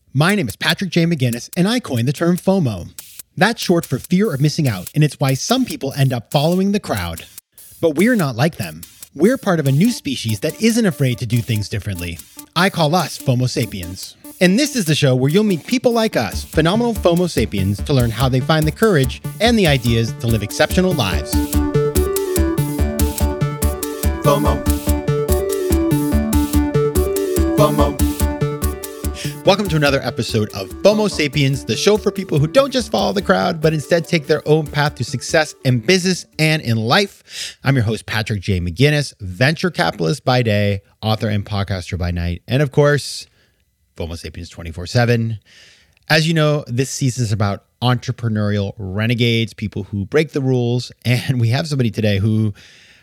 My name is Patrick J. McGinnis, and I coined the term FOMO. That's short for fear of missing out, and it's why some people end up following the crowd. But we're not like them. We're part of a new species that isn't afraid to do things differently. I call us FOMO sapiens. And this is the show where you'll meet people like us, phenomenal FOMO sapiens, to learn how they find the courage and the ideas to live exceptional lives. FOMO. FOMO. Welcome to another episode of FOMO Sapiens, the show for people who don't just follow the crowd, but instead take their own path to success in business and in life. I'm your host, Patrick J. McGinnis, venture capitalist by day, author and podcaster by night, and of course, FOMO Sapiens 24/7. As you know, this season is about entrepreneurial renegades, people who break the rules, and we have somebody today who,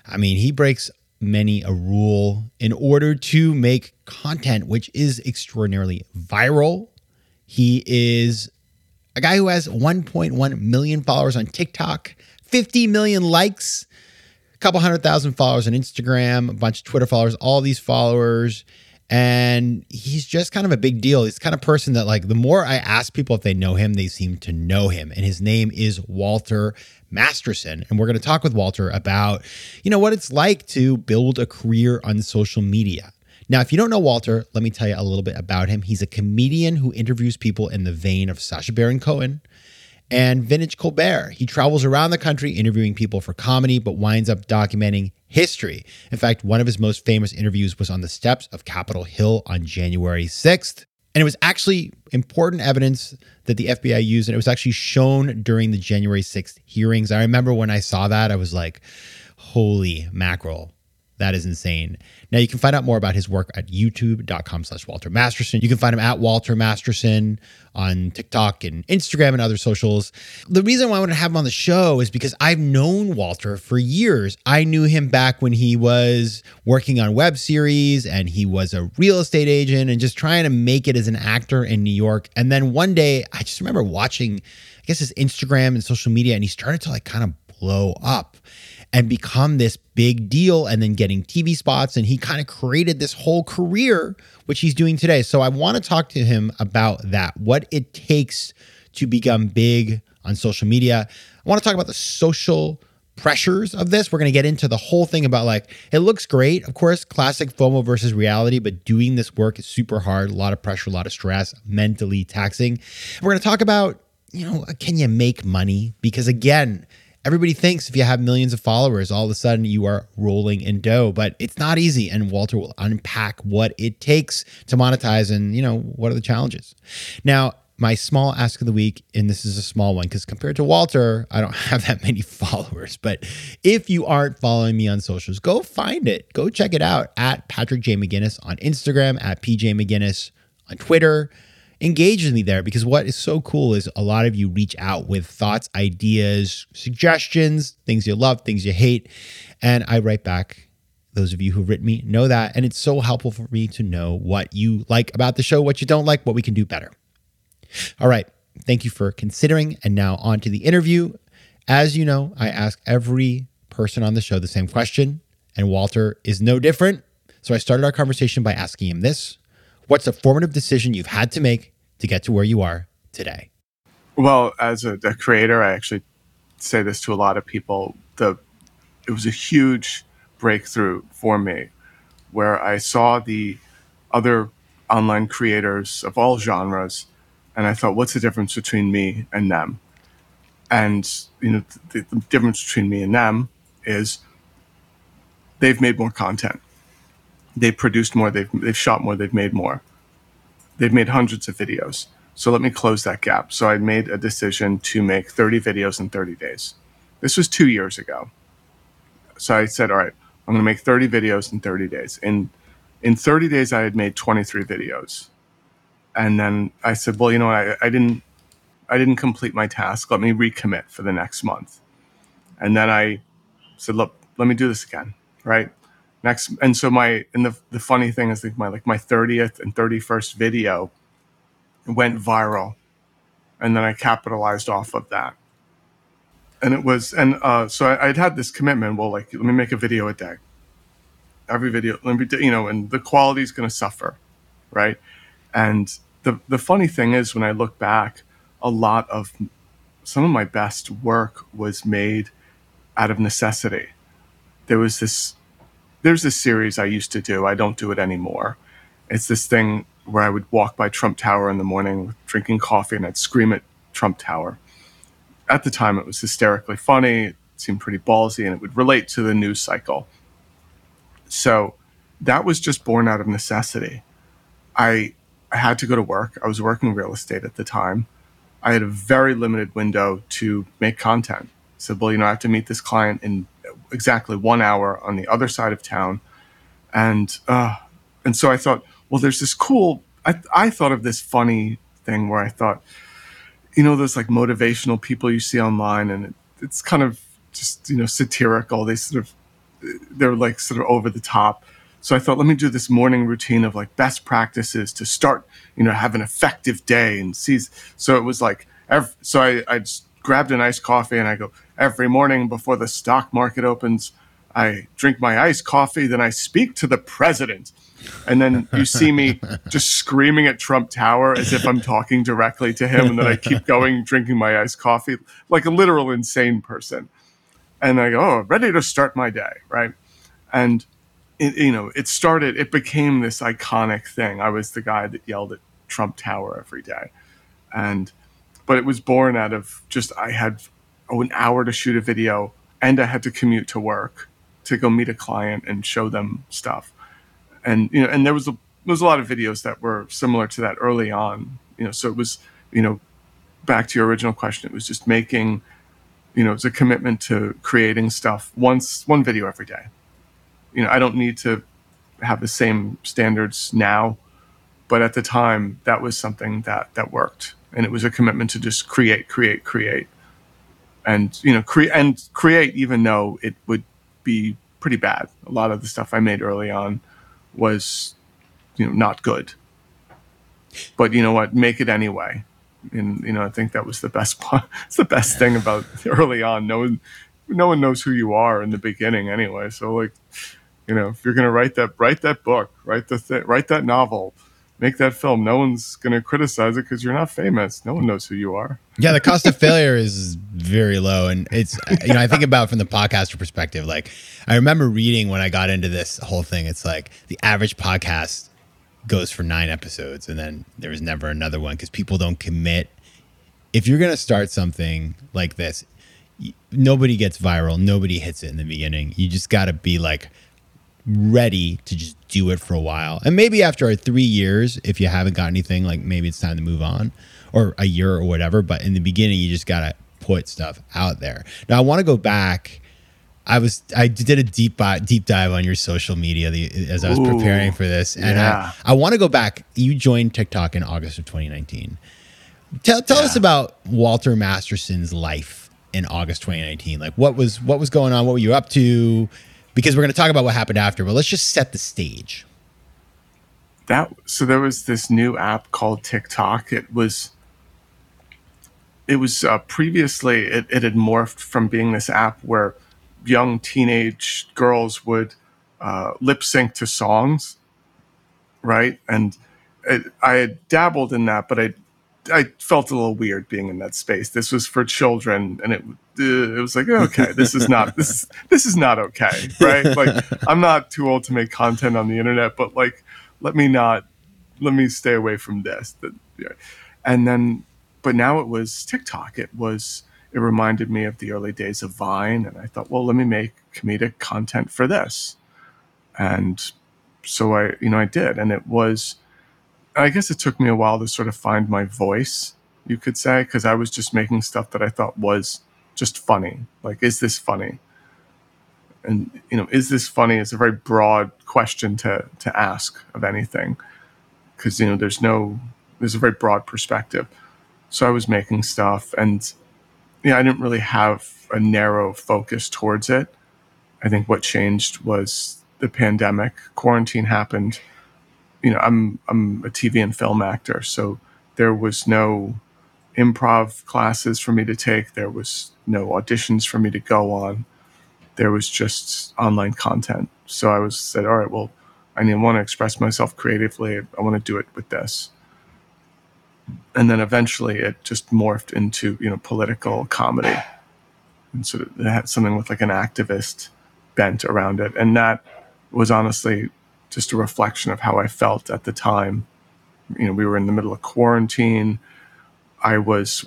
he breaks many a rule in order to make content, which is extraordinarily viral. He is a guy who has 1.1 million followers on TikTok, 50 million likes, a couple 100,000 followers on Instagram, a bunch of Twitter followers, all these followers. And he's just kind of a big deal. He's the kind of person that, the more I ask people if they know him, they seem to know him. And his name is Walter Masterson. And we're going to talk with Walter about, what it's like to build a career on social media. Now, if you don't know Walter, let me tell you a little bit about him. He's a comedian who interviews people in the vein of Sacha Baron Cohen and Vintage Colbert. He travels around the country interviewing people for comedy, but winds up documenting history. In fact, one of his most famous interviews was on the steps of Capitol Hill on January 6th. And it was actually important evidence that the FBI used, and it was actually shown during the January 6th hearings. I remember when I saw that, I was like, holy mackerel. That is insane. Now, you can find out more about his work at youtube.com/Walter Masterson. You can find him at Walter Masterson on TikTok and Instagram and other socials. The reason why I wanted to have him on the show is because I've known Walter for years. I knew him back when he was working on web series and he was a real estate agent and just trying to make it as an actor in New York. And then one day, I just remember watching, his Instagram and social media, and he started to kind of blow up and become this big deal, and then getting TV spots. And he kind of created this whole career, which he's doing today. So I want to talk to him about that, what it takes to become big on social media. I want to talk about the social pressures of this. We're going to get into the whole thing about it looks great. Of course, classic FOMO versus reality, but doing this work is super hard, a lot of pressure, a lot of stress, mentally taxing. We're going to talk about, can you make money? Because again, everybody thinks if you have millions of followers, all of a sudden you are rolling in dough, but it's not easy. And Walter will unpack what it takes to monetize and, what are the challenges. Now, my small ask of the week, and this is a small one because compared to Walter, I don't have that many followers. But if you aren't following me on socials, go find it. Go check it out at Patrick J. McGinnis on Instagram, at PJ McGinnis on Twitter. Engage with me there, because what is so cool is a lot of you reach out with thoughts, ideas, suggestions, things you love, things you hate, and I write back. Those of you who've written me know that, and it's so helpful for me to know what you like about the show, what you don't like, what we can do better. All right, thank you for considering, and now on to the interview. As you know, I ask every person on the show the same question, and Walter is no different. So I started our conversation by asking him this. What's a formative decision you've had to make to get to where you are today? Well, as a creator, I actually say this to a lot of people. It was a huge breakthrough for me where I saw the other online creators of all genres, and I thought, what's the difference between me and them? And the difference between me and them is they've made more content. They've produced more, they've shot more, they've made more. They've made hundreds of videos. So let me close that gap. So I made a decision to make 30 videos in 30 days. This was 2 years ago. So I said, all right, I'm going to make 30 videos in 30 days. In 30 days, I had made 23 videos. And then I said, well, I didn't complete my task. Let me recommit for the next month. And then I said, look, let me do this again, right? Next, and so the funny thing is my 30th and 31st video went viral, and then I capitalized off of that. And it was, so I'd had this commitment. Well, let me make a video a day. Every video, and the quality is going to suffer, right? And the funny thing is, when I look back, a lot of some of my best work was made out of necessity. There was this there's this series I used to do. I don't do it anymore. It's this thing where I would walk by Trump Tower in the morning drinking coffee, and I'd scream at Trump Tower. At the time, it was hysterically funny. It seemed pretty ballsy, and it would relate to the news cycle. So that was just born out of necessity. I, I had to go to work. I was working real estate at the time. I had a very limited window to make content. I said, well, I have to meet this client in exactly 1 hour on the other side of town. And so I thought, well, there's this cool, I thought of this funny thing where I thought, those like motivational people you see online, and it's kind of just, satirical. They're like sort of over the top. So I thought, let me do this morning routine of like best practices to start, have an effective day and seize. So it was like, I just grabbed an iced coffee and I go, every morning before the stock market opens, I drink my iced coffee, then I speak to the president. And then you see me just screaming at Trump Tower as if I'm talking directly to him. And then I keep going, drinking my iced coffee like a literal insane person. And I go, oh, ready to start my day, right? And it became this iconic thing. I was the guy that yelled at Trump Tower every day. But it was born out of just, I had an hour to shoot a video, and I had to commute to work to go meet a client and show them stuff. And, and there was a lot of videos that were similar to that early on, so it was, back to your original question, it was just making, it's a commitment to creating stuff one video every day. I don't need to have the same standards now, but at the time that was something that worked. And it was a commitment to just create, and, create, even though it would be pretty bad. A lot of the stuff I made early on was, not good, but you know what, make it anyway. And, I think that was the best part. It's the best thing about early on. No one knows who you are in the beginning anyway. So like, if you're going to write that book, write that novel, make that film, no one's going to criticize it because you're not famous. No one knows who you are. Yeah, the cost of failure is very low. And it's, I think about from the podcaster perspective, like I remember reading when I got into this whole thing, it's like the average podcast goes for 9 episodes and then there was never another one because people don't commit. If you're going to start something like this, nobody gets viral. Nobody hits it in the beginning. You just got to be like ready to just do it for a while. And maybe after 3 years, if you haven't got anything, like maybe it's time to move on, or a year or whatever. But in the beginning, you just got to put stuff out there. Now I want to go back. I did a deep dive on your social media as I was preparing for this. And yeah. I want to go back. You joined TikTok in August of 2019. Tell us about Walter Masterson's life in August 2019. Like what was going on? What were you up to? Because we're going to talk about what happened after, but let's just set the stage. So there was this new app called TikTok. It was previously it had morphed from being this app where young teenage girls would lip sync to songs, right? And I had dabbled in that, but I felt a little weird being in that space. This was for children, and it was like, okay, this is not okay, right? Like, I'm not too old to make content on the internet, but like, let me stay away from this. And then, but now it was TikTok. It reminded me of the early days of Vine, and I thought, well, let me make comedic content for this. And so I did, and I guess it took me a while to sort of find my voice, you could say, because I was just making stuff that I thought was just funny. Like, is this funny? And, is this funny is a very broad question to ask of anything, because, there's a very broad perspective. So I was making stuff, and I didn't really have a narrow focus towards it. I think what changed was the pandemic. Quarantine happened. I'm a TV and film actor, so there was no improv classes for me to take. There was no auditions for me to go on. There was just online content. So I said, all right, well, I want to express myself creatively. I want to do it with this. And then eventually it just morphed into, political comedy. And sort of it had something with like an activist bent around it. And that was honestly just a reflection of how I felt at the time. We were in the middle of quarantine. I was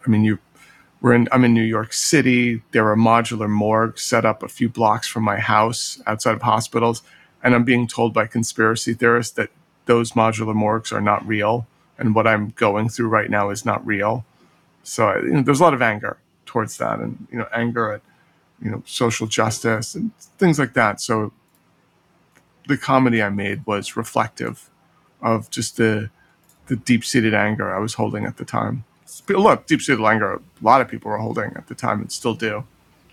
I'm in New York City. There are modular morgues set up a few blocks from my house outside of hospitals. And I'm being told by conspiracy theorists that those modular morgues are not real. And what I'm going through right now is not real. So there's a lot of anger towards that, and anger at social justice and things like that. So the comedy I made was reflective of just the deep-seated anger I was holding at the time. Look, deep-seated anger a lot of people were holding at the time and still do.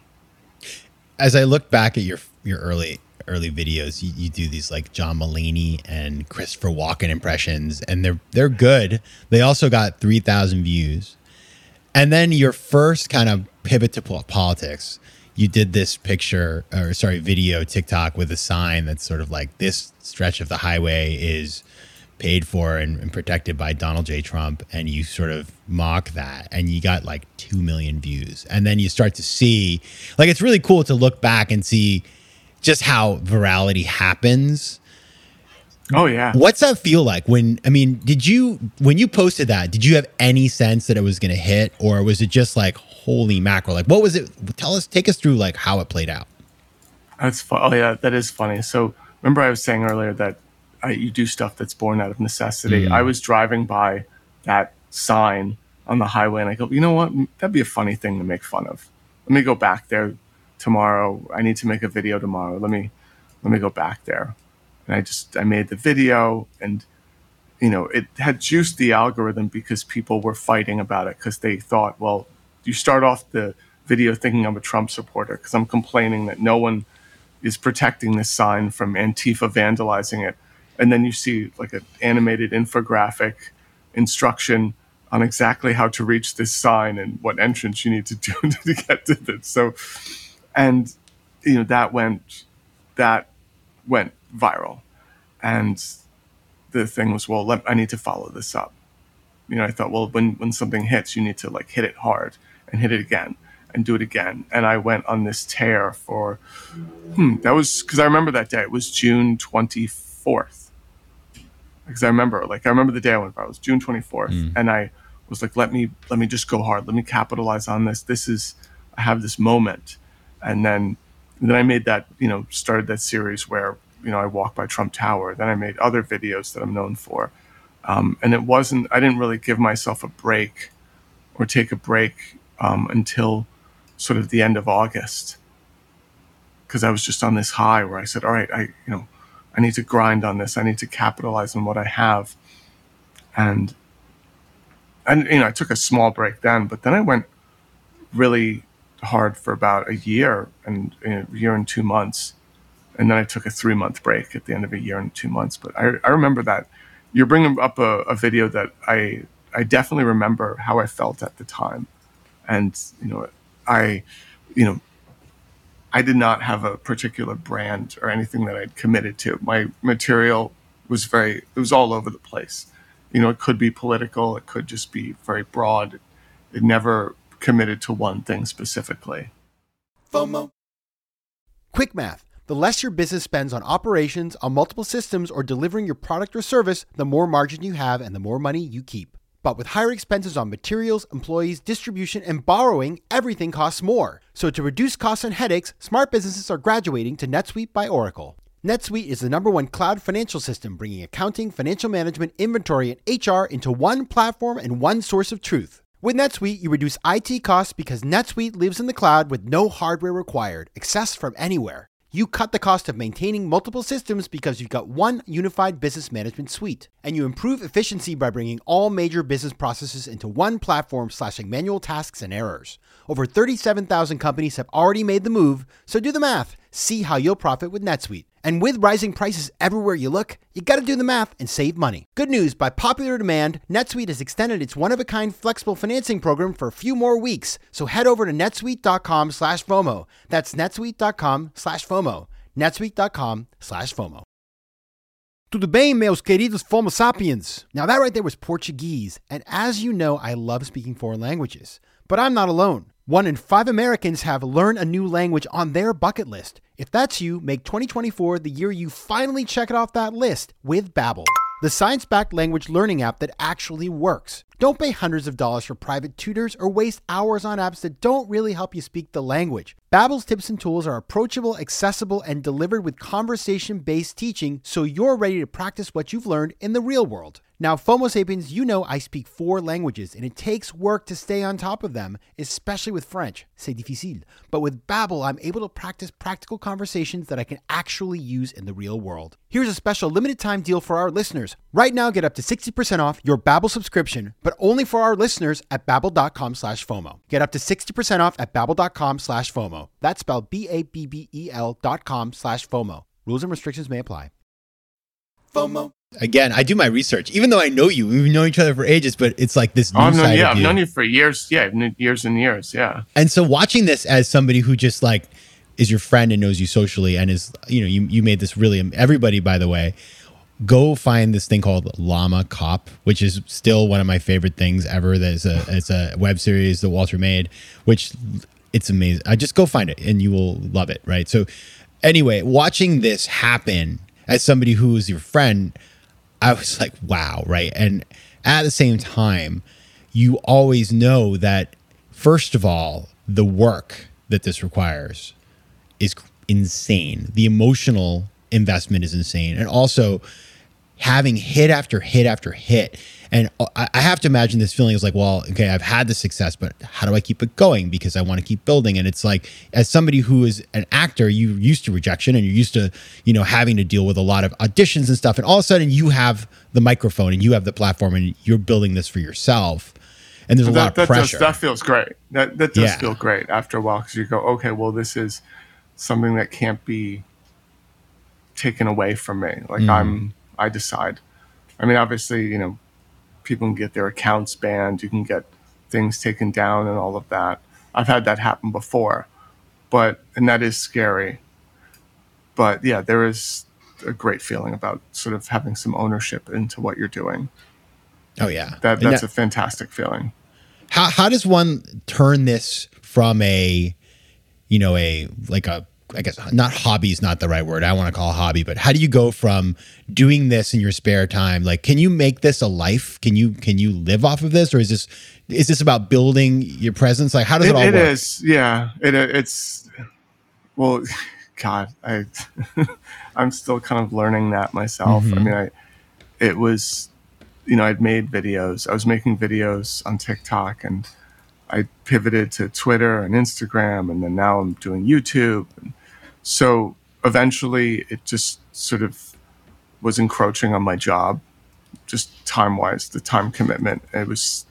As I look back at your early videos, you do these like John Mulaney and Christopher Walken impressions, and they're good. They also got 3,000 views. And then your first kind of pivot to politics, you did this video TikTok with a sign that's sort of like, this stretch of the highway is paid for and protected by Donald J. Trump. And you sort of mock that, and you got like 2 million views. And then you start to see, like, it's really cool to look back and see just how virality happens. Oh yeah. What's that feel like when you posted that, did you have any sense that it was going to hit, or was it just like, holy mackerel? Like, what was it? Take us through like how it played out. That's fun. Oh yeah, that is funny. So remember I was saying earlier that you do stuff that's born out of necessity. I was driving by that sign on the highway and I go, you know what? That'd be a funny thing to make fun of. Let me go back there tomorrow. I need to make a video tomorrow. Let me go back there. And I made the video, and it had juiced the algorithm because people were fighting about it, because they thought, well, you start off the video thinking I'm a Trump supporter because I'm complaining that no one is protecting this sign from Antifa vandalizing it. And then you see like an animated infographic instruction on exactly how to reach this sign and what entrance you need to do to get to it. So, and that went viral. And the thing was, well, I need to follow this up. I thought, well, when something hits, you need to like hit it hard and hit it again and do it again. And I went on this tear for, that was, because I remember that day. It was June 24th. Because I remember the day I went viral. It was June 24th. And I was like, let me just go hard. Let me capitalize on this. I have this moment. And then I made that, started that series where, I walk by Trump Tower. Then I made other videos that I'm known for. And I didn't really give myself a break or take a break until sort of the end of August. Because I was just on this high where I said, all right, I need to grind on this. I need to capitalize on what I have. And I took a small break then, but then I went really hard for about a year and 2 months. And then I took a 3-month break at the end of a year and 2 months. But I remember that. You're bringing up a video that I definitely remember how I felt at the time. And, I did not have a particular brand or anything that I'd committed to. My material was it was all over the place. It could be political. It could just be very broad. It never committed to one thing specifically. FOMO. Quick math. The less your business spends on operations, on multiple systems, or delivering your product or service, the more margin you have and the more money you keep. But with higher expenses on materials, employees, distribution, and borrowing, everything costs more. So to reduce costs and headaches, smart businesses are graduating to NetSuite by Oracle. NetSuite is the #1 cloud financial system, bringing accounting, financial management, inventory, and HR into one platform and one source of truth. With NetSuite, you reduce IT costs because NetSuite lives in the cloud with no hardware required, accessed from anywhere. You cut the cost of maintaining multiple systems because you've got one unified business management suite. And you improve efficiency by bringing all major business processes into one platform, slashing manual tasks and errors. Over 37,000 companies have already made the move, so do the math. See how you'll profit with NetSuite. And with rising prices everywhere you look, you gotta do the math and save money. Good news, by popular demand, NetSuite has extended its one-of-a-kind flexible financing program for a few more weeks. So head over to netsuite.com/FOMO. That's netsuite.com/FOMO. netsuite.com/FOMO. Tudo bem, meus queridos Homo sapiens? Now that right there was Portuguese, and as you know, I love speaking foreign languages. But I'm not alone. 1 in 5 Americans have learned a new language on their bucket list. If that's you, make 2024 the year you finally check it off that list with Babbel, the science-backed language learning app that actually works. Don't pay hundreds of dollars for private tutors or waste hours on apps that don't really help you speak the language. Babbel's tips and tools are approachable, accessible, and delivered with conversation-based teaching so you're ready to practice what you've learned in the real world. Now, FOMO Sapiens, you know I speak 4 languages, and it takes work to stay on top of them, especially with French. C'est difficile. But with Babbel, I'm able to practice practical conversations that I can actually use in the real world. Here's a special limited time deal for our listeners. Right now, get up to 60% off your Babbel subscription, but only for our listeners at babbel.com/FOMO. Get up to 60% off at babbel.com/FOMO. That's spelled BABBEL.com/FOMO. Rules and restrictions may apply. FOMO. Again, I do my research, even though I know you. We've known each other for ages, but it's like this new side of you. I've known you for years. Yeah, years and years. Yeah. And so watching this as somebody who just like is your friend and knows you socially and is, you made this really, everybody, by the way, go find this thing called Llama Cop, which is still one of my favorite things ever. It's a web series that Walter made, which it's amazing. I just go find it and you will love it. Right. So anyway, watching this happen as somebody who is your friend, I was like, wow, right? And at the same time, you always know that, first of all, the work that this requires is insane. The emotional investment is insane. And also having hit after hit after hit. And I have to imagine this feeling is like, well, okay, I've had the success, but how do I keep it going? Because I want to keep building. And it's like, as somebody who is an actor, you're used to rejection and you're used to, having to deal with a lot of auditions and stuff. And all of a sudden you have the microphone and you have the platform and you're building this for yourself. And there's a lot of pressure. That feels great. That does feel great after a while, because you go, okay, well, this is something that can't be taken away from me. Like I decide. I mean, obviously, people can get their accounts banned. You can get things taken down and all of that. I've had that happen before, and that is scary. But yeah, there is a great feeling about sort of having some ownership into what you're doing. Oh yeah. That's a fantastic feeling. How does one turn this from I guess not hobby is not the right word. I want to call it hobby, but how do you go from doing this in your spare time? Like, can you make this a life? Can you live off of this? Or is this about building your presence? Like, how does it all work? It is. Yeah. It's, well, God, I'm still kind of learning that myself. Mm-hmm. I mean, it was, I'd made videos. I was making videos on TikTok, and I pivoted to Twitter and Instagram, and then now I'm doing YouTube. And so eventually it just sort of was encroaching on my job, just time-wise, the time commitment. It was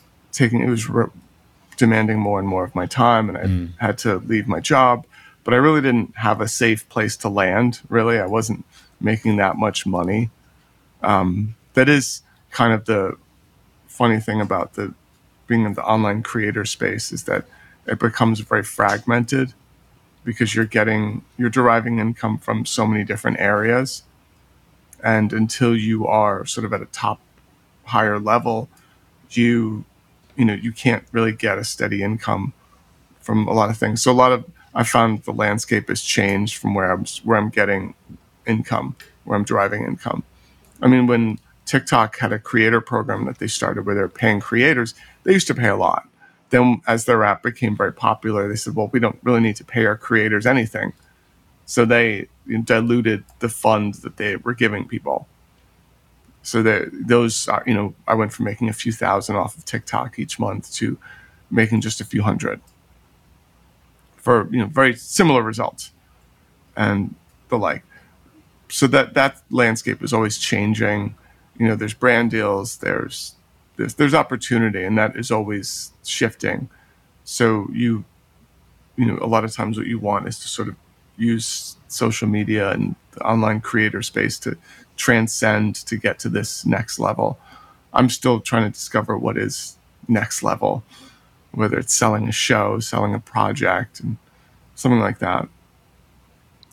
demanding more and more of my time, and I had to leave my job. But I really didn't have a safe place to land, really. I wasn't making that much money. That is kind of the funny thing about being in the online creator space, is that it becomes very fragmented, because you're deriving income from so many different areas. And until you are sort of at a higher level, you can't really get a steady income from a lot of things. So I found the landscape has changed from where I'm getting income, where I'm deriving income. I mean, when TikTok had a creator program that they started where they're paying creators, they used to pay a lot. Then as their app became very popular, they said, well, we don't really need to pay our creators anything. So they diluted the funds that they were giving people. So I went from making a few thousand off of TikTok each month to making just a few hundred for, very similar results and the like. So that landscape is always changing. There's brand deals, there's opportunity, and that is always shifting. So a lot of times what you want is to sort of use social media and the online creator space to transcend, to get to this next level. I'm still trying to discover what is next level, whether it's selling a show, selling a project, and something like that.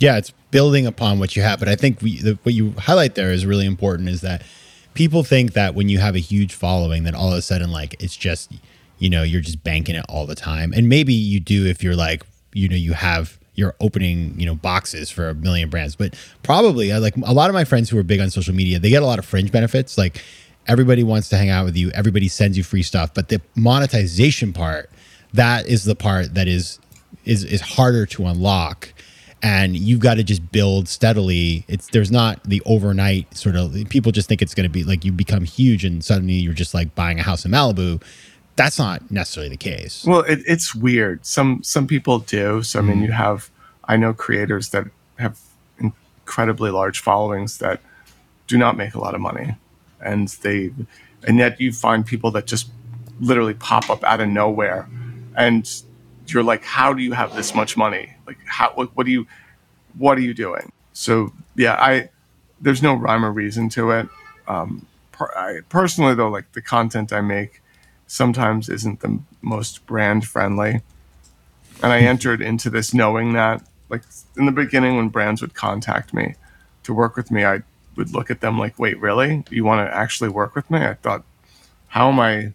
Yeah, it's building upon what you have. But I think what you highlight there is really important is that people think that when you have a huge following, that all of a sudden, like, it's just, you're just banking it all the time. And maybe you do if you're like, you're opening, boxes for a million brands. But probably, like a lot of my friends who are big on social media, they get a lot of fringe benefits. Like everybody wants to hang out with you. Everybody sends you free stuff. But the monetization part, that is the part that is harder to unlock. And you've got to just build steadily. There's not the overnight sort of, people just think it's going to be like you become huge and suddenly you're just like buying a house in Malibu. That's not necessarily the case. Well, it's weird. Some people do. So I mean, I know creators that have incredibly large followings that do not make a lot of money, and yet you find people that just literally pop up out of nowhere, and you're like, how do you have this much money? Like, what are you doing? So yeah, there's no rhyme or reason to it. Personally though, like the content I make sometimes isn't the most brand friendly. And I entered into this knowing that, like, in the beginning when brands would contact me to work with me, I would look at them like, wait, really? You want to actually work with me? I thought, how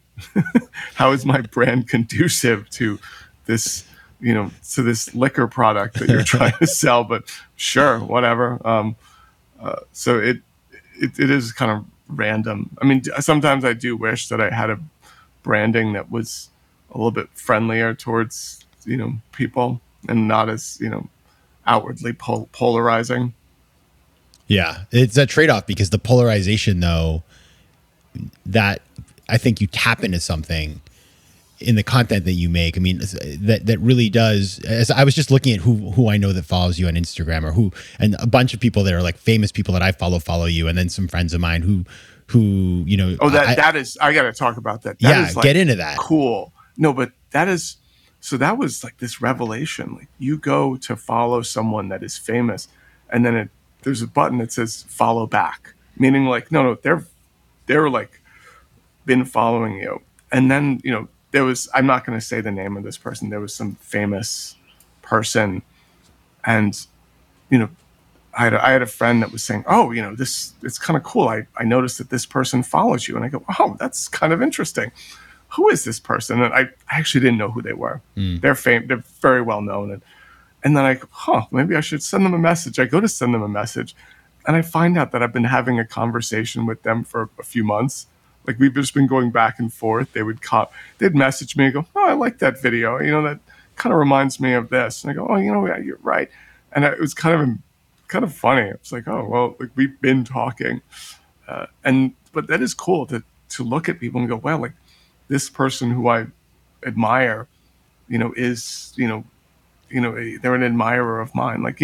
is my brand conducive to this, to this liquor product that you're trying to sell? But sure, whatever. So it is kind of random. I mean, sometimes I do wish that I had a branding that was a little bit friendlier towards, people and not as, outwardly polarizing. Yeah, it's a trade-off because the polarization, though, that I think you tap into something in the content that you make. I mean, that really does. As I was just looking at who I know that follows you on Instagram, and a bunch of people that are like famous people that I follow you, and then some friends of mine who that is, I got to talk about that. That is like, get into that. Cool. No, but that was like this revelation. Like, you go to follow someone that is famous, and then there's a button that says follow back, meaning like, no, they're like been following you. And then, there was, I'm not going to say the name of this person. There was some famous person, and, I had a friend that was saying, oh, it's kind of cool. I noticed that this person follows you. And I go, oh, that's kind of interesting. Who is this person? And I actually didn't know who they were. They're very well known. And then I go, maybe I should send them a message. I go to send them a message, and I find out that I've been having a conversation with them for a few months. Like, we've just been going back and forth. They'd message me and go, oh, I like that video. That kind of reminds me of this. And I go, oh, yeah, you're right. And it was kind of funny. It's like, oh, well, like, we've been talking. But that is cool to look at people and go, well, like, this person who I admire, is, they're an admirer of mine. Like,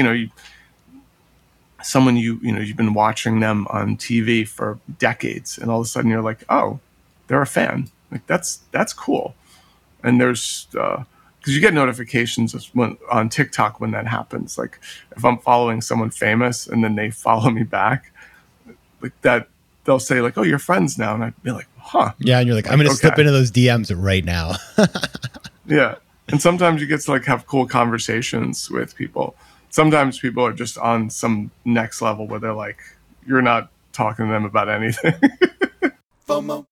someone you've been watching them on TV for decades, and all of a sudden you're like, oh, they're a fan. Like, that's cool. And there's because you get notifications on TikTok when that happens. Like, if I'm following someone famous and then they follow me back, like that, they'll say like, oh, you're friends now, and I'd be like, huh. Yeah, and you're like, I'm going to slip into those DMs right now. Yeah. And sometimes you get to like have cool conversations with people. Sometimes people are just on some next level where they're like, you're not talking to them about anything. FOMO.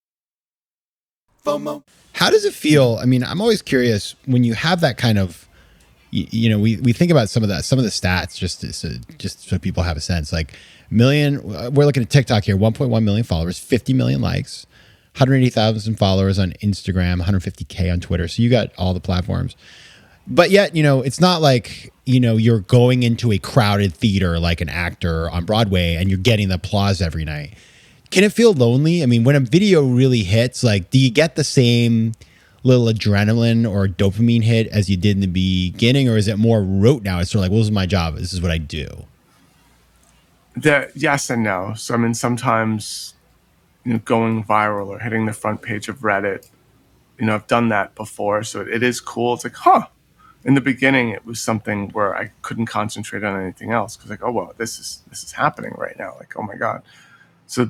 How does it feel? I mean, I'm always curious when you have that kind of, we think about some of the stats just so people have a sense. Like, we're looking at TikTok here, 1.1 million followers, 50 million likes, 180,000 followers on Instagram, 150K on Twitter. So you got all the platforms. But yet, it's not like, you're going into a crowded theater like an actor on Broadway and you're getting the applause every night. Can it feel lonely? I mean, when a video really hits, like, do you get the same little adrenaline or dopamine hit as you did in the beginning? Or is it more rote now? It's sort of like, well, this is my job. This is what I do. Yes and no. So, I mean, sometimes, going viral or hitting the front page of Reddit, I've done that before. So it is cool. It's like, in the beginning, it was something where I couldn't concentrate on anything else because, like, oh, well, this is happening right now. Like, oh my God. So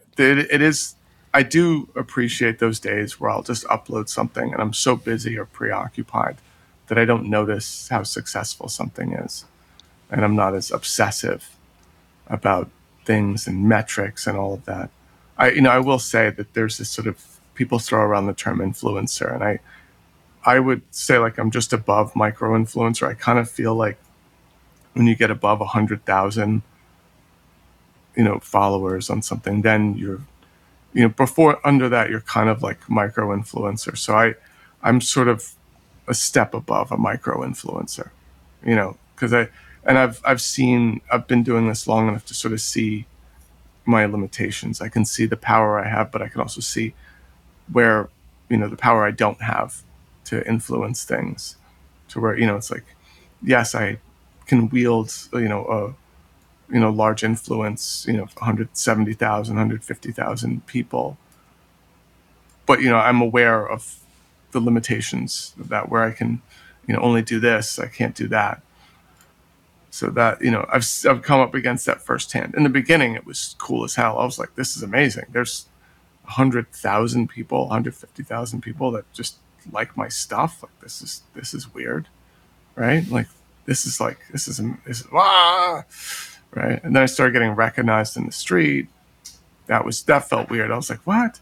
I do appreciate those days where I'll just upload something and I'm so busy or preoccupied that I don't notice how successful something is. and I'm not as obsessive about things and metrics and all of that. I will say that there's this sort of, people throw around the term influencer, and I would say like I'm just above micro influencer. I kind of feel like when you get above 100,000, followers on something, then you're, before, under that, you're kind of like micro influencer. So I'm sort of a step above a micro influencer, because I've been doing this long enough to sort of see my limitations. I can see the power I have, but I can also see where, the power I don't have to influence things, to where, it's like, yes, I can wield, large influence, 170,000, 150,000 people. But, I'm aware of the limitations of that, where I can, only do this, I can't do that. So that, I've come up against that firsthand. In the beginning, it was cool as hell. I was like, this is amazing. There's 100,000 people, 150,000 people that just like my stuff. Like, this is weird, right? Like, this is right. And then I started getting recognized in the street. That felt weird. I was like, what?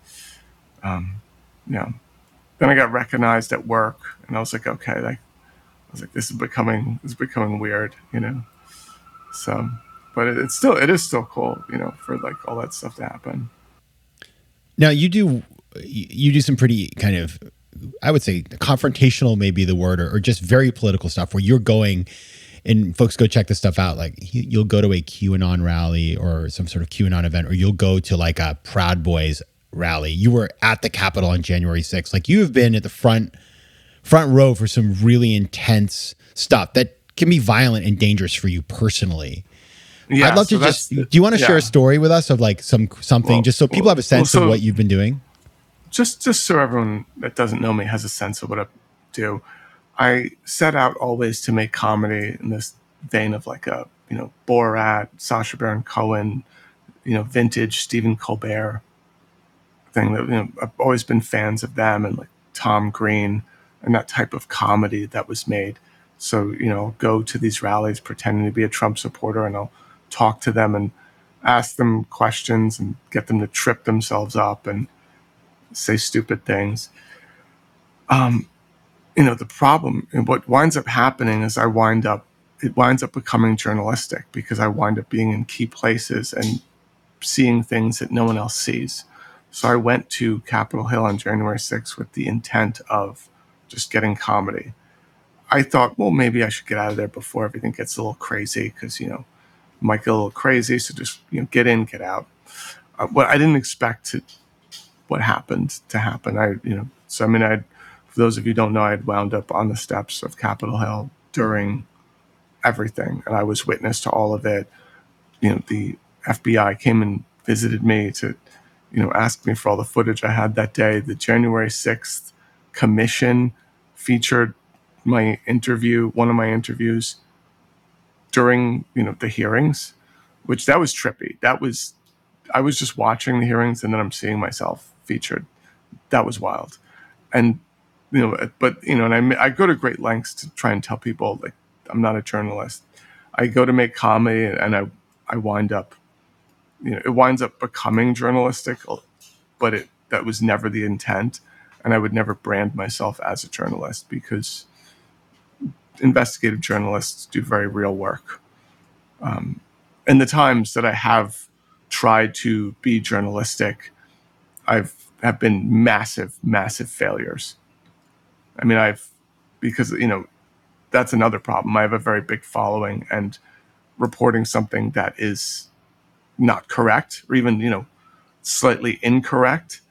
Then I got recognized at work, and I was like, okay, this is becoming weird, So, but it is still cool, for like all that stuff to happen. Now you do some pretty kind of, I would say, confrontational, maybe the word, or just very political stuff, where you're going, and folks, go check this stuff out. Like, you'll go to a QAnon rally or some sort of QAnon event, or you'll go to like a Proud Boys rally. You were at the Capitol on January 6th. Like, you have been at the front row for some really intense stuff that can be violent and dangerous for you personally. Yeah, I'd love to do you want to share a story with us of like something, just so people have a sense of what you've been doing? Just so everyone that doesn't know me has a sense of what I do. I set out always to make comedy in this vein of like a, Borat, Sacha Baron Cohen, vintage Stephen Colbert thing that, I've always been fans of them, and like Tom Green and that type of comedy that was made. So, go to these rallies pretending to be a Trump supporter, and I'll talk to them and ask them questions and get them to trip themselves up and say stupid things. The problem, and what winds up happening is it winds up becoming journalistic, because I wind up being in key places and seeing things that no one else sees. So I went to Capitol Hill on January 6th with the intent of just getting comedy. I thought, well, maybe I should get out of there before everything gets a little crazy, because, might get a little crazy. So just, get in, get out. What I didn't expect what happened to happen. For those of you who don't know, I had wound up on the steps of Capitol Hill during everything, and I was witness to all of it. The FBI came and visited me to, ask me for all the footage I had that day. The January 6th commission featured one of my interviews during, the hearings, which that was trippy. I was just watching the hearings, and then I'm seeing myself featured. That was wild. And, and I go to great lengths to try and tell people, like, I'm not a journalist. I go to make comedy, and I wind up, it winds up becoming journalistic, but that was never the intent. And I would never brand myself as a journalist, because investigative journalists do very real work. And the times that I have tried to be journalistic, have been massive, massive failures. I mean, because that's another problem. I have a very big following, and reporting something that is not correct, or even, slightly incorrect,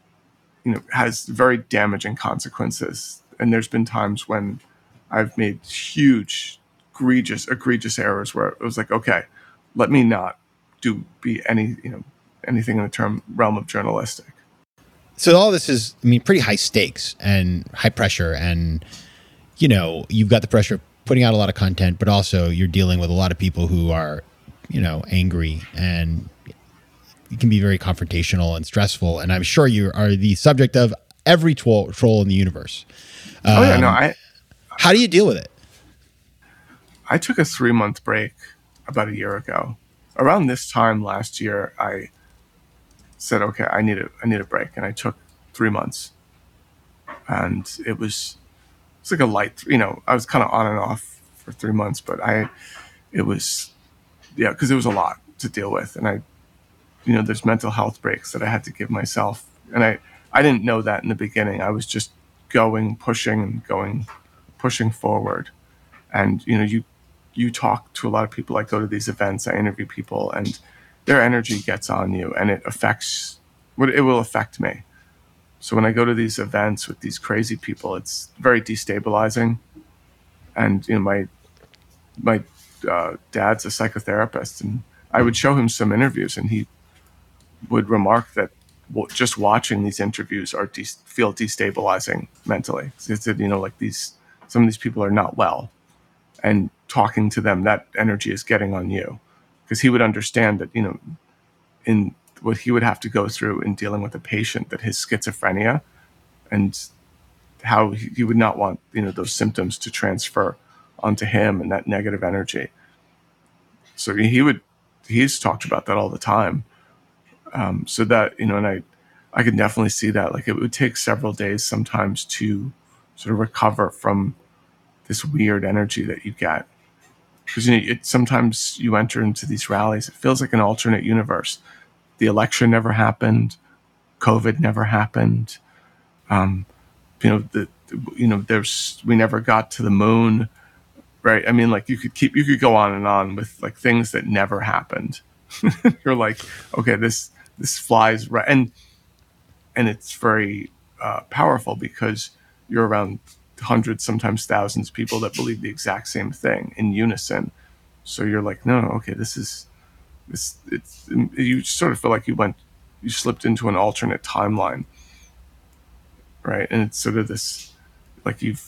has very damaging consequences. And there's been times when I've made huge, egregious errors where it was like, okay, let me not be anything in the realm of journalistic. So all this is, pretty high stakes and high pressure, and you've got the pressure of putting out a lot of content, but also you're dealing with a lot of people who are, angry, and it can be very confrontational and stressful. And I'm sure you are the subject of every troll in the universe. How do you deal with it? I took a 3-month break about a year ago. Around this time last year, I said, okay, I need a break. And I took 3 months, and it's like a light, I was kind of on and off for 3 months, but it was, yeah, because it was a lot to deal with. And there's mental health breaks that I had to give myself. And I didn't know that in the beginning. I was just pushing forward. And, you talk to a lot of people. I go to these events, I interview people, and their energy gets on you, and it will affect me. So when I go to these events with these crazy people, it's very destabilizing. And, my dad's a psychotherapist, and I would show him some interviews, and he would remark that just watching these interviews feel destabilizing mentally. He said, like some of these people are not well, and talking to them, that energy is getting on you, because he would understand that, in what he would have to go through in dealing with a patient, that his schizophrenia, and how he would not want, those symptoms to transfer onto him, and that negative energy. So he's talked about that all the time. So that, and I could definitely see that. Like, it would take several days sometimes to sort of recover from this weird energy that you get. Because sometimes you enter into these rallies, it feels like an alternate universe. The election never happened. COVID never happened. We never got to the moon, right? I mean, like, you could go on and on with like things that never happened. You're like, okay, this flies right, and it's very powerful, because you're around hundreds, sometimes thousands of people that believe the exact same thing in unison. So you're like, no, okay, it's you sort of feel like you slipped into an alternate timeline, right? And it's sort of this, like, you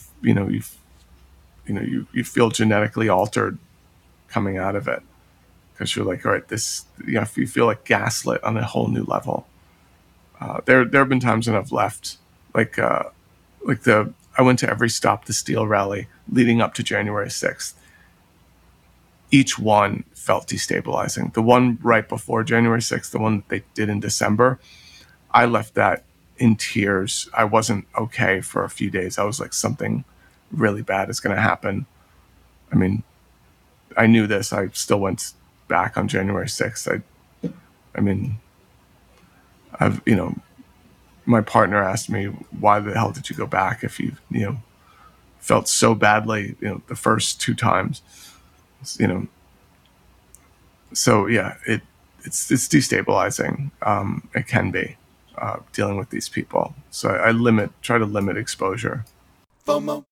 feel genetically altered coming out of it, because you're like, all right, you feel like gaslit on a whole new level. There have been times when I've left, I went to every Stop the Steal rally leading up to January 6th. Each one felt destabilizing. The one right before January 6th, the one that they did in December, I left that in tears. I wasn't okay for a few days. I was like, something really bad is going to happen. I mean, I knew this. I still went back on January 6th. My partner asked me, why the hell did you go back if you felt so badly, the first 2 times, So yeah, it's destabilizing. It can be, dealing with these people. So I try to limit exposure. FOMO.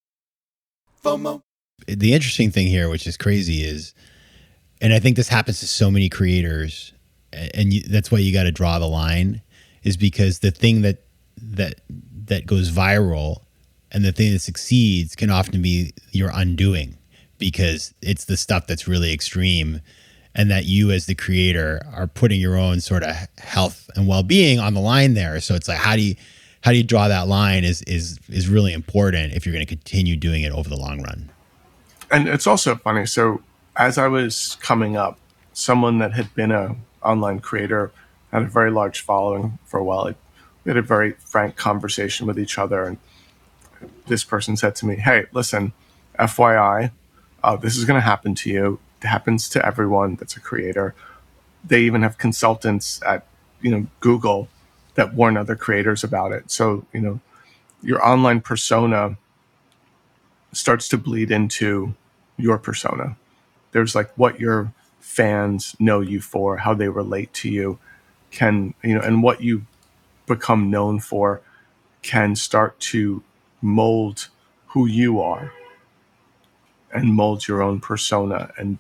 The interesting thing here, which is crazy, is, and I think this happens to so many creators, and that's why you got to draw the line, is because the thing that goes viral and the thing that succeeds can often be your undoing, because it's the stuff that's really extreme, and that you as the creator are putting your own sort of health and well-being on the line there. So it's like, how do you draw that line is really important if you're going to continue doing it over the long run. And it's also funny. So as I was coming up, someone that had been a online creator, had a very large following for a while. We had a very frank conversation with each other, and this person said to me, "Hey, listen, FYI, this is going to happen to you. It happens to everyone that's a creator. They even have consultants at Google that warn other creators about it. So your online persona starts to bleed into your persona. There's like what your fans know you for, how they relate to you, and what you become known for can start to mold who you are and mold your own persona, and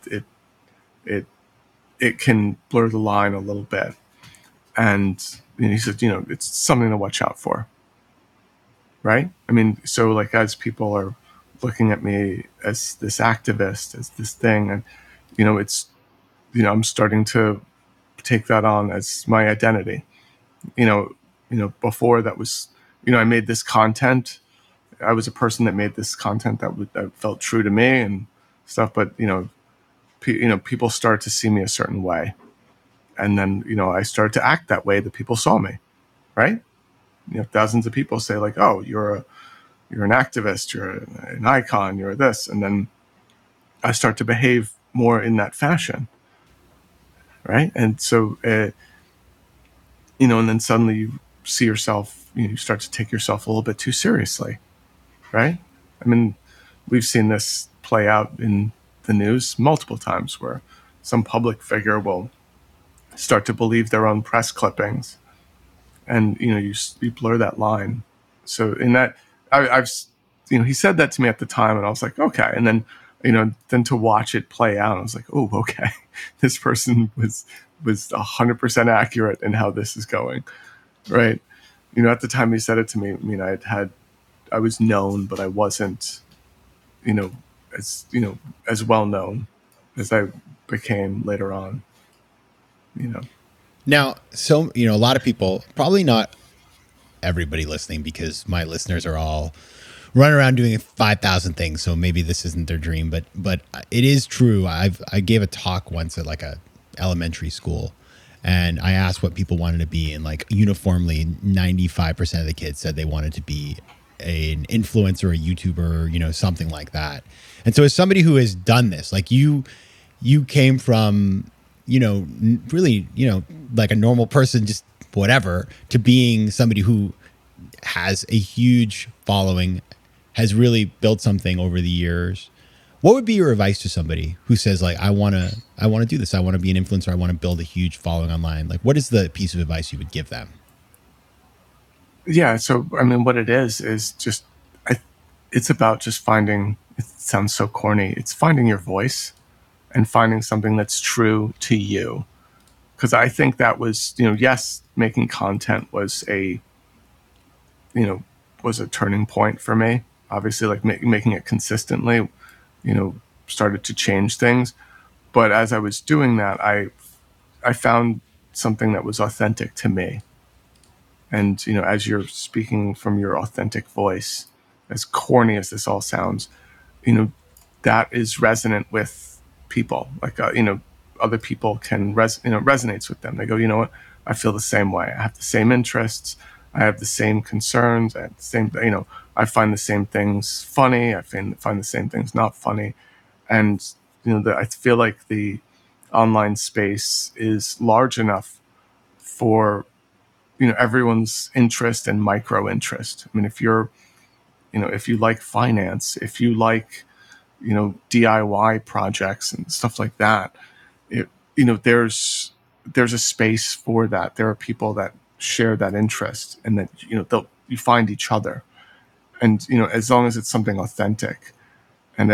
it can blur the line a little bit." And he said, it's something to watch out for, right? I mean, so like, as people are looking at me as this activist, as this thing, and it's I'm starting to take that on as my identity. Before that was, I made this content. I was a person that made this content that felt true to me, and stuff. But people start to see me a certain way, and then I started to act that way that people saw me, right? Thousands of people say like, "Oh, you're an activist, you're an icon, you're this," and then I start to behave more in that fashion, right? And so, and then suddenly you see yourself, you start to take yourself a little bit too seriously, right? I mean, we've seen this play out in the news multiple times where some public figure will start to believe their own press clippings, and you blur that line. So in that, I've he said that to me at the time, and I was like, okay. And then then to watch it play out, I was like, oh, okay, this person was 100% accurate in how this is going, right? At the time he said it to me, I mean, I was known, but I wasn't, as well known as I became later on. Now, so, a lot of people, probably not everybody listening, because my listeners are all running around doing 5,000 things. So maybe this isn't their dream, but it is true. I gave a talk once at like a elementary school, and I asked what people wanted to be. And like uniformly, 95% of the kids said they wanted to be an influencer, a YouTuber, something like that. And so as somebody who has done this, like you came from, really, like a normal person, just whatever, to being somebody who has a huge following, has really built something over the years. What would be your advice to somebody who says like, I want to do this. I want to be an influencer. I want to build a huge following online. Like, what is the piece of advice you would give them? Yeah. So, I mean, what it is just, it's about just finding, it sounds so corny, it's finding your voice and finding something that's true to you. Because I think that was, yes, making content was a turning point for me. Obviously, like making it consistently, started to change things. But as I was doing that, I found something that was authentic to me. And, as you're speaking from your authentic voice, as corny as this all sounds, that is resonant with people. Like, other people can resonates with them. They go, you know what? I feel the same way. I have the same interests. I have the same concerns. I have the same, I find the same things funny. I find the same things not funny. And, I feel like the online space is large enough for, everyone's interest and micro interest. I mean, if you're, if you like finance, if you like, DIY projects and stuff like that, there's a space for that. There are people that share that interest, and that, you find each other. And, as long as it's something authentic. And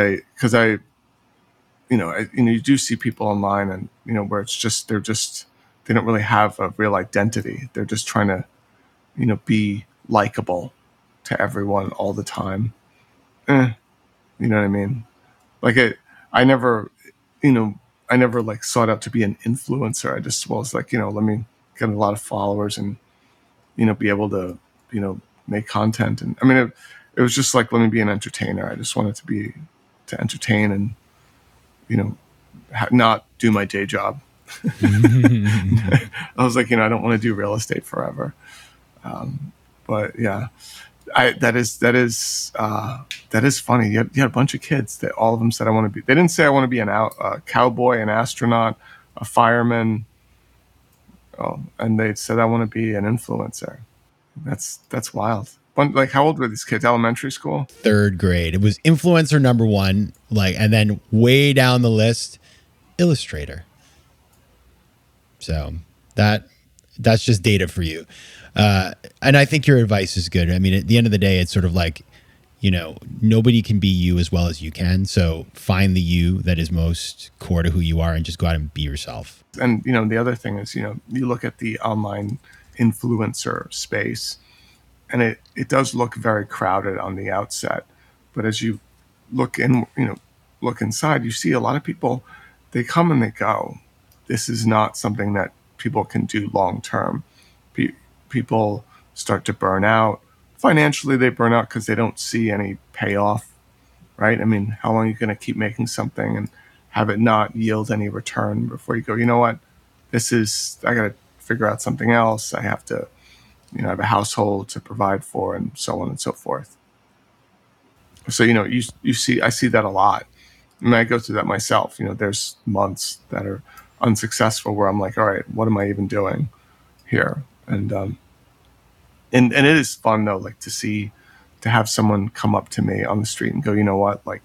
you do see people online, and, where it's just, they don't really have a real identity. They're just trying to, be likable to everyone all the time. You know what I mean? Like I never, I never like sought out to be an influencer. I just was like, let me get a lot of followers and, be able to, make content. And I mean, it was just like, let me be an entertainer. I just wanted to entertain and, not do my day job. I was like, I don't want to do real estate forever. But yeah, that is funny. You had a bunch of kids that all of them said, I want to be, they didn't say I want to be a cowboy, an astronaut, a fireman. Oh, and they said I want to be an influencer. That's wild. Like, how old were these kids? Elementary school? 3rd grade. It was influencer number 1, like, and then way down the list, illustrator. So that's just data for you. And I think your advice is good. I mean, at the end of the day, it's sort of like, nobody can be you as well as you can. So find the you that is most core to who you are and just go out and be yourself. And, the other thing is, you look at the online influencer space, and it does look very crowded on the outset. But as you look inside, you see a lot of people, they come and they go. This is not something that people can do long term. People start to burn out. Financially, they burn out because they don't see any payoff, right? I mean, how long are you going to keep making something and have it not yield any return before you go, you know what, I got to figure out something else. I have to, I have a household to provide for, and so on and so forth. So, I see that a lot. I mean, I go through that myself. There's months that are unsuccessful where I'm like, all right, what am I even doing here? And it is fun though, like to have someone come up to me on the street and go, you know what, like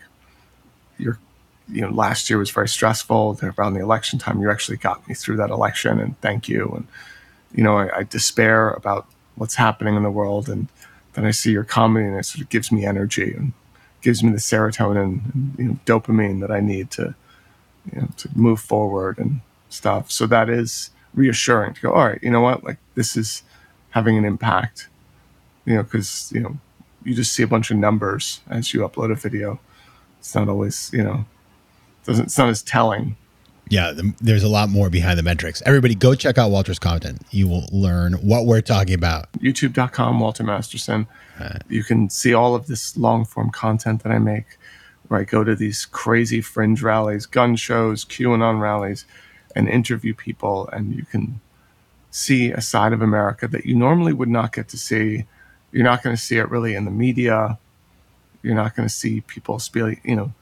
last year was very stressful. Around the election time, you actually got me through that election, and thank you. And, I despair about what's happening in the world, and then I see your comedy, and it sort of gives me energy and gives me the serotonin and dopamine that I need to move forward and stuff. So that is reassuring to go, all right, you know what, like this is having an impact, because, you just see a bunch of numbers as you upload a video. It's not always, it's not as telling. Yeah, there's a lot more behind the metrics. Everybody go check out Walter's content. You will learn what we're talking about. YouTube.com, Walter Masterson. You can see all of this long form content that I make, where I go to these crazy fringe rallies, gun shows, QAnon rallies, and interview people. And you can see a side of America that you normally would not get to see. You're not going to see it really in the media. You're not going to see people speak,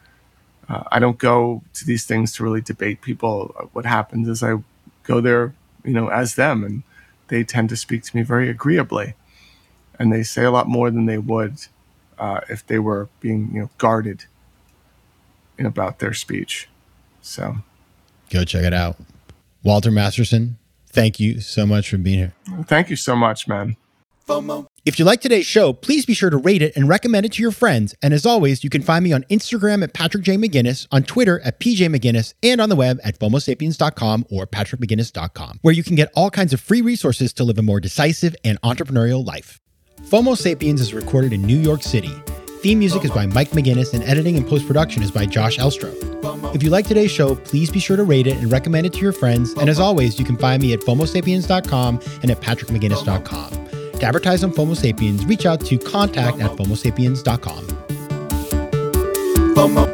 I don't go to these things to really debate people. What happens is I go there, as them, and they tend to speak to me very agreeably. And they say a lot more than they would if they were being, guarded about their speech. So go check it out. Walter Masterson, thank you so much for being here. Thank you so much, man. FOMO. If you like today's show, please be sure to rate it and recommend it to your friends. And as always, you can find me on Instagram at Patrick J. McGinnis, on Twitter at PJ McGinnis, and on the web at FOMOSapiens.com or PatrickMcGinnis.com, where you can get all kinds of free resources to live a more decisive and entrepreneurial life. FOMO Sapiens is recorded in New York City. Theme music is by Mike McGinnis, and editing and post-production is by Josh Elstro. If you like today's show, please be sure to rate it and recommend it to your friends. And as always, you can find me at FOMOSapiens.com and at PatrickMcGinnis.com. To advertise on FOMO Sapiens, reach out to contact@FOMOSapiens.com. FOMO.